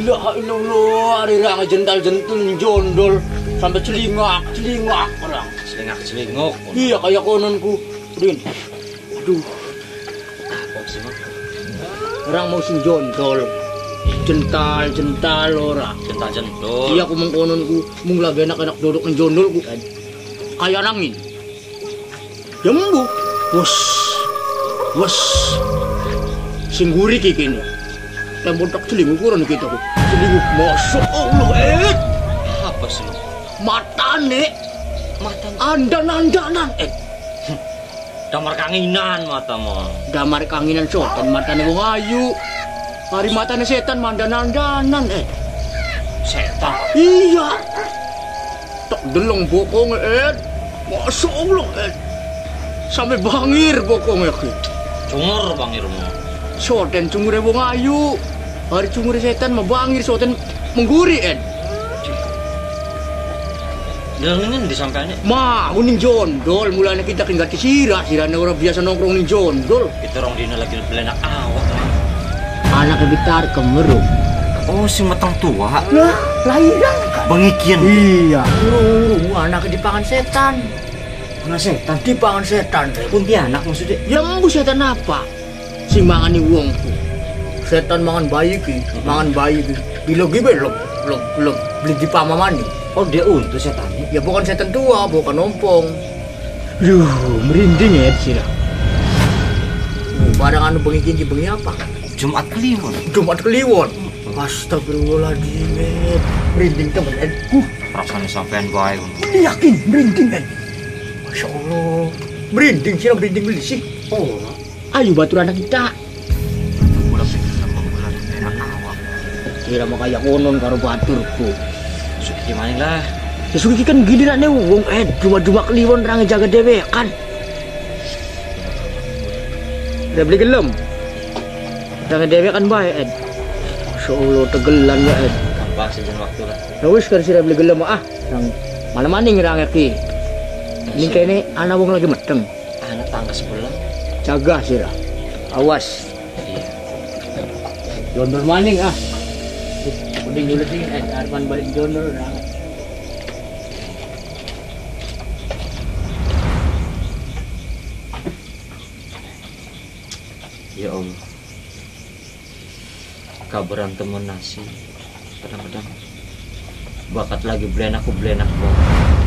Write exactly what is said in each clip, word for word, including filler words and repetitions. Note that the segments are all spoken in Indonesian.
ilaha illallah, ari ra jental-jentul jondol sampai celingak, celingak orang. Celingak celinguk. Iya kayak kononku. Rin. Aduh. Apa sih, Mak? Orang mau sing jondol. Jental-jental ora. Jental-jentul. Iya aku mengkononku, mung lagi enak-enak duduk nang jondolku kan. Kayak nangin. Jembu. Wes. Wes. Sing guri iki kene. Tembok tak celinguk ora kita ku. Celinguk masuk Allah eh. Apa sih, Mak? Matane. Mata Andan-andanan eh. damar kanginan matamu. Damar kanginan soten matane wong ayu. Hari matane setan mandan-andanan eh. Setan. Iya. Tak delong bokong eh. Masya Allah eh. Sampai bangir bokong eh. Cungur bangirmu. Soten cungure wong ayu. Hari cungure setan mabangir soten mengguri eh. Delengin disampaikannya. Ma, uning jondol mulanya kita tinggal sirah, sirahnya orang biasa nongkrong ning jondol. Kita orang dina lagi belenak awak. Anak bitar kemeruk. Oh, si matang tua. Lah, lahiran kan. Bengikian. Iya. Urung anak dipangan setan. Pangan setan. Dipangan setan. Kuntilanak maksudnya. Ya mbu setan apa? Sing mangani wongku. Setan mangan bayi ki, mangan bayi ki. Bilogi belok, belok, belok. Beli di pamamani. Oh, dia untuk setannya. Ya bukan setan tua, bukan ompong. Yuh, merinding ya sirah. Oh, barang anu bengi kinci bengi apa? Jumat Kliwon. Jumat Kliwon. Astagfirullahaladzim. Merinding temen Ed. Uh, Rasanya sampean baik. yakin merinding Ed. Masya Allah. Merinding sih, merinding beli sih. Oh, Ayo batu anak kita. udah sih sama bulan enak awak. Kira mau kayak konon karo baturku. Sudah gimana lah? Ya suki kan giliran nih wong Ed. Cuma-cuma Kliwon orang jaga dewe kan. Udah beli gelem. Orang dewe kan baik Ed. Masya Allah tegelan ya Ed. Tambah sejen waktu lah. Nah wis kan sira beli gelem ah. Yang malam maning orang ki. Ini kayaknya anak wong lagi meteng. Anak tangga sebelah. Jaga sira. Awas. Iya. Jondol maning ah. Udah nyuletin Ed. Arman balik jondol orang. Ya Allah. Kabaran temen nasi. Kadang-kadang bakat lagi belenak aku belenak banget.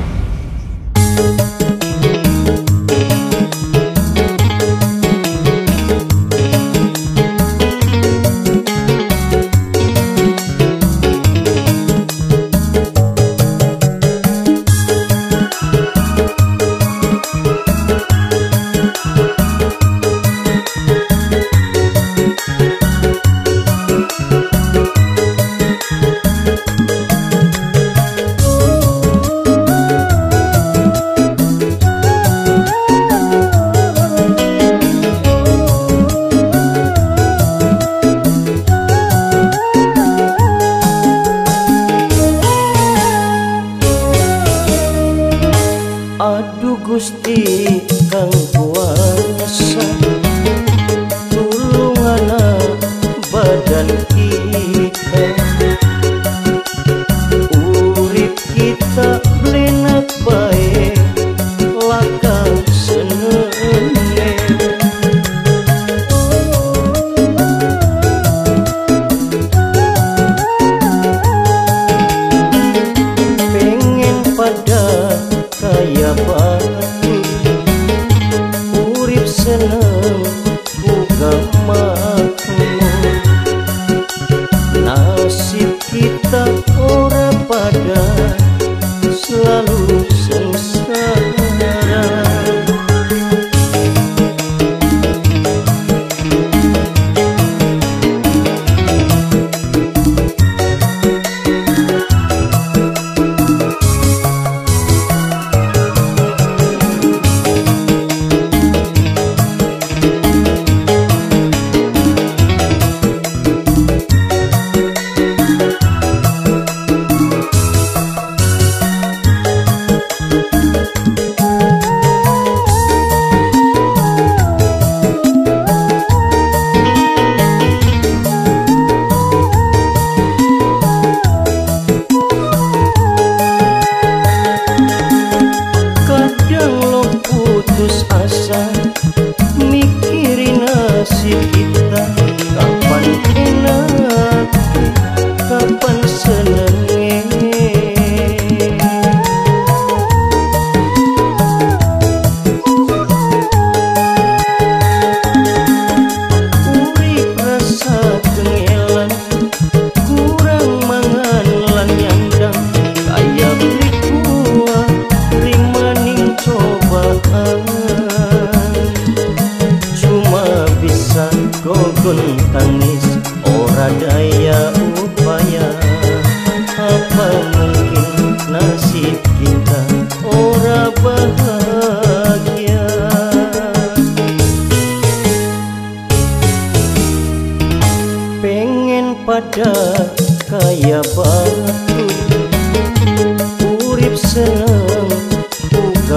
Aduh Gusti kang kuasa, tulunganna badan kita, urip kita belenak bae lakang senene. Pengen pada kaya batu, urip seneng buka makmur. Nasib kita ora pada selalu sengsara.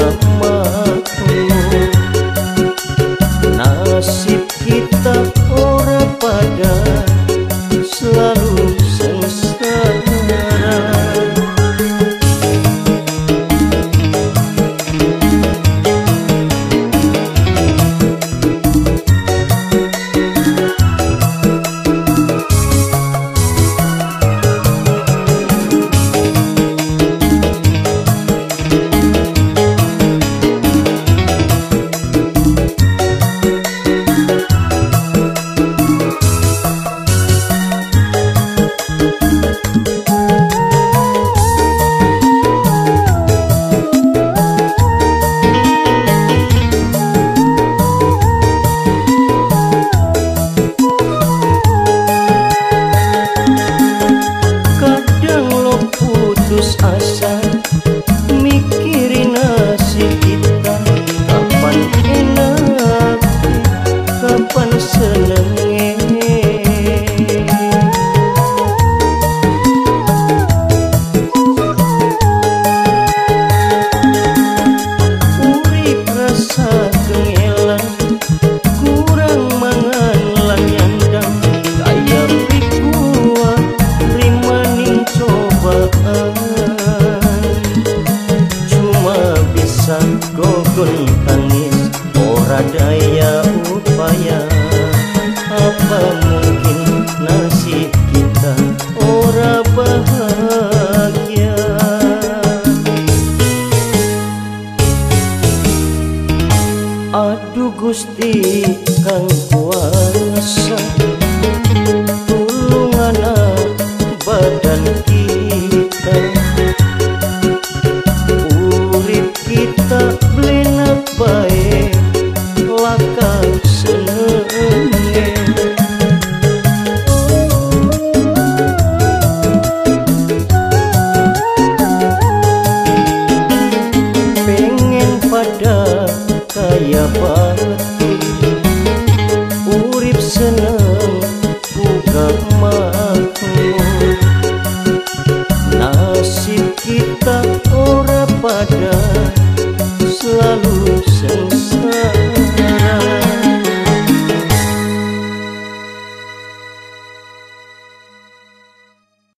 uga makmur. Nasib kita ora pada selalu sengsara. Putus asa mikirin nasib kita, kapan enak kapan senenge. Urip rasa kengelan, kurang mangan lan nyandang, kaya pikua rimaning cobaan. Cuma bisa gogon tangis, ora daya upaya. Apa mungkin nasib kita ora bahagia? Aduh Gusti kang kuasa, tulungan badan kita. Urip kita blenak bae, laka senenge. Pengen pada kaya batu, urip seneng uga makmur. Nasib kita ora pada